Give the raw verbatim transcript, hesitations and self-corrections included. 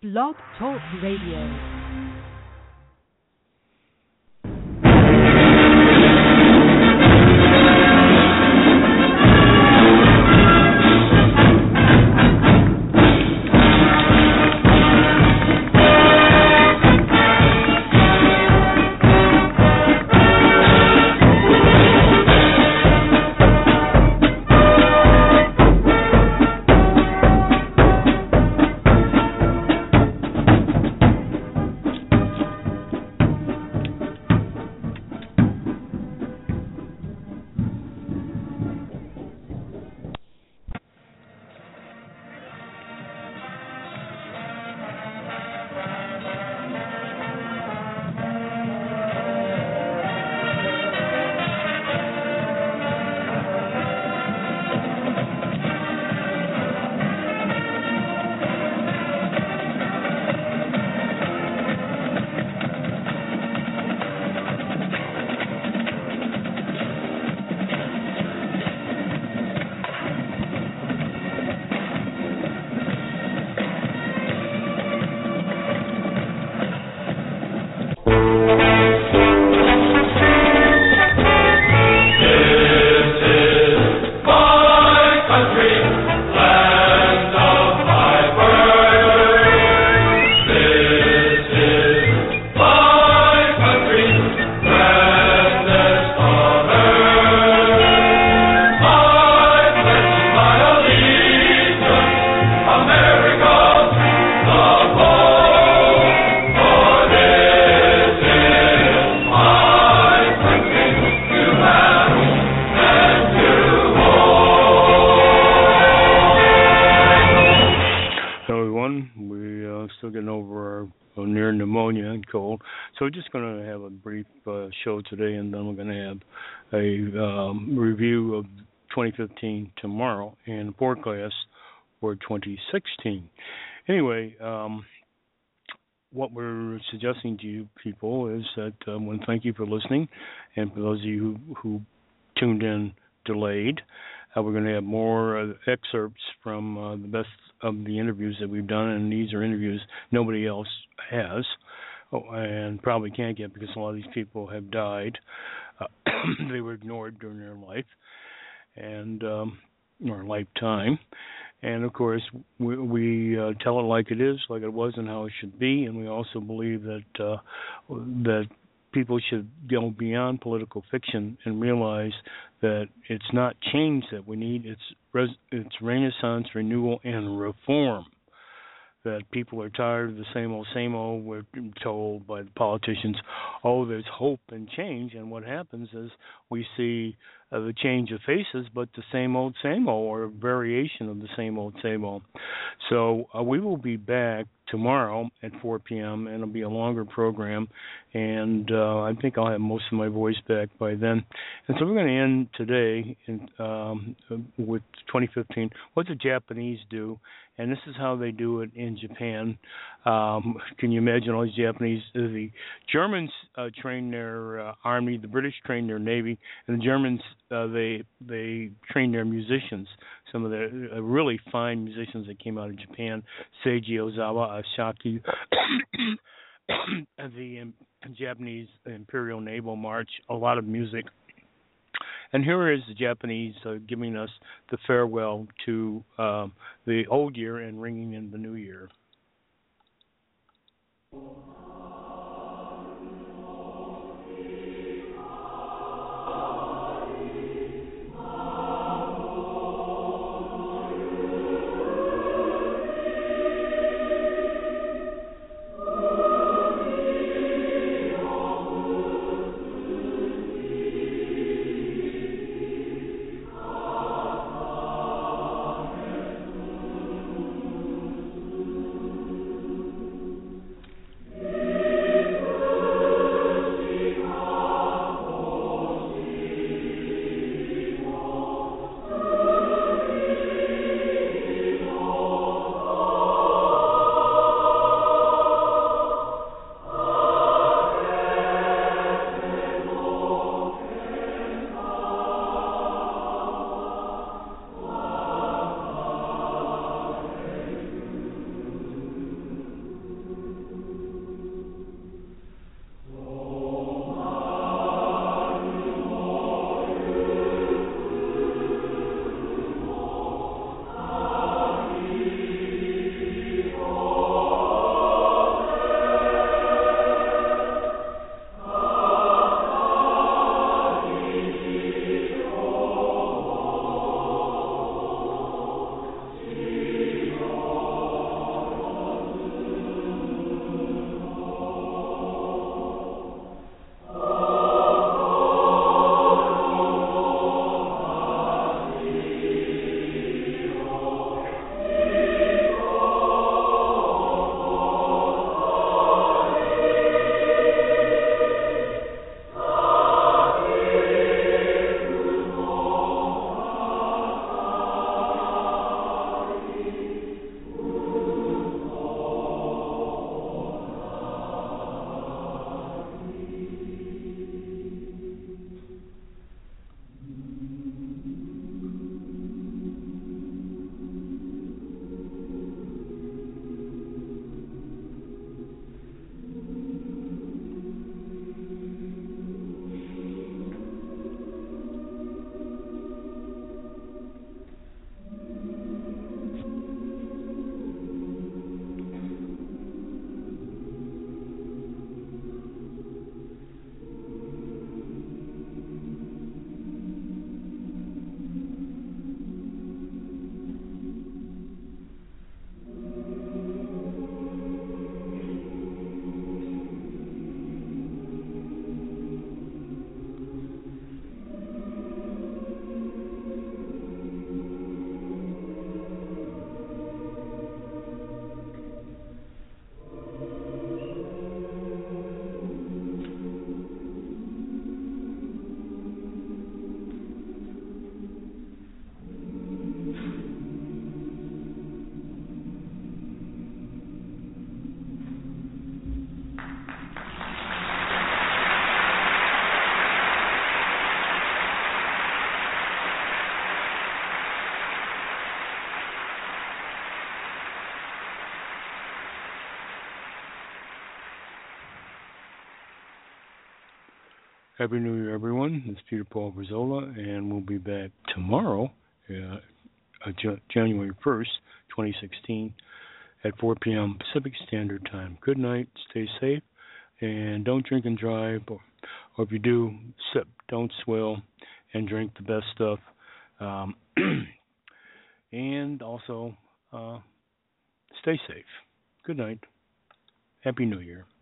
Blog Talk Radio. So we're just going to have a brief uh, show today, and then we're going to have a um, review of twenty fifteen tomorrow and forecast for twenty sixteen. Anyway, um, what we're suggesting to you people is that um, I want to thank you for listening, and for those of you who, who tuned in delayed, uh, we're going to have more uh, excerpts from uh, the best of the interviews that we've done, and these are interviews nobody else has. Oh, and probably can't get because a lot of these people have died. Uh, they were ignored during their life and um, or lifetime. And of course, we, we uh, tell it like it is, like it was, and how it should be. And we also believe that uh, that people should go beyond political fiction and realize that it's not change that we need; it's res- it's renaissance, renewal, and reform. That people are tired of the same old, same old. We're told by the politicians, oh, there's hope and change. And what happens is we see uh, the change of faces, but the same old, same old, or a variation of the same old, same old. So uh, we will be back tomorrow at four p.m., and it'll be a longer program. And uh, I think I'll have most of my voice back by then. And so we're going to end today in, um, with twenty fifteen, what the Japanese do. And this is how they do it in Japan. Um, can you imagine all these Japanese? The Germans uh, train their uh, army, the British train their navy, and the Germans uh, they they train their musicians. Some of the uh, really fine musicians that came out of Japan, Seiji Ozawa, Ashaki, the um, Japanese Imperial Naval March, a lot of music. And here is the Japanese uh, giving us the farewell to um, the old year and ringing in the new year. Yeah. Happy New Year, everyone. This is Peter Paul Brazola, and we'll be back tomorrow, uh, uh, January first, twenty sixteen, at four p.m. Pacific Standard Time. Good night, stay safe, and don't drink and drive, or, or if you do, sip, don't swill, and drink the best stuff. Um, and also, uh, stay safe. Good night. Happy New Year.